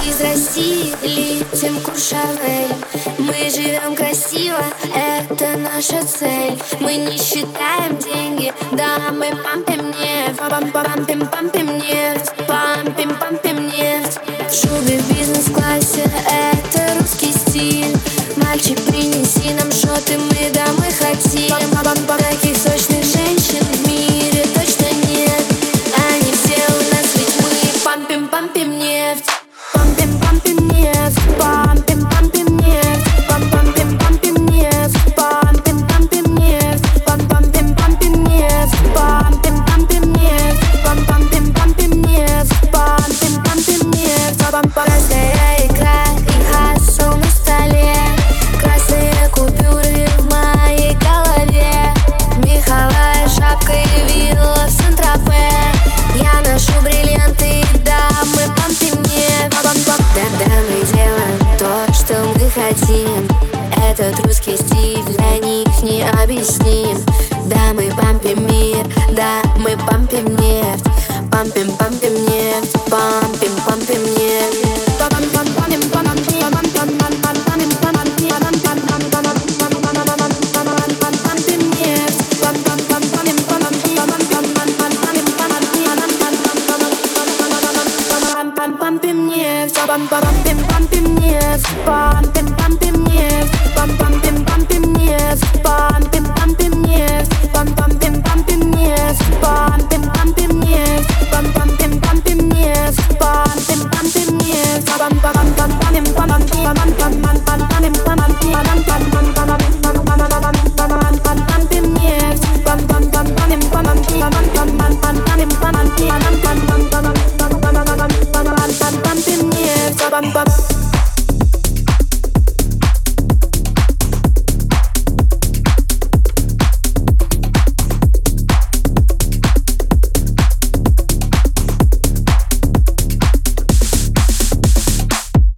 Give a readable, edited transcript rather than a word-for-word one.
из России летим Куршавель. Мы живем красиво, это наша цель. Мы не считаем деньги, да, мы пампим нефть. Пампим нефть, пампим нефть. В шубе в бизнес-классе, это русский стиль. Мальчик, принеси нам шоты, мы домой хотим. Таких сочных женщин в мире точно нет. Они все у нас, ведь мы пампим нефть. Пампим нефть, пампим нефть. Пампим нефть, пампим нефть. Пампим нефть, пампим нефть. Пампим нефть, пампим нефть. Простая икра и хасл на столе. Красные купюры в моей голове. Меховая шапка и вилла в Сент-Тропе. Я ношу бриллианты, да, мы пампим нефть. Да, мы делаем то, что мы хотим. Этот русский стиль для них не объясним. Да, мы пампим мир, да, мы пампим нефть. Пампим нефть, пампим нефть. Пампим нефть, пампим нефть, пампим нефть, пампим нефть,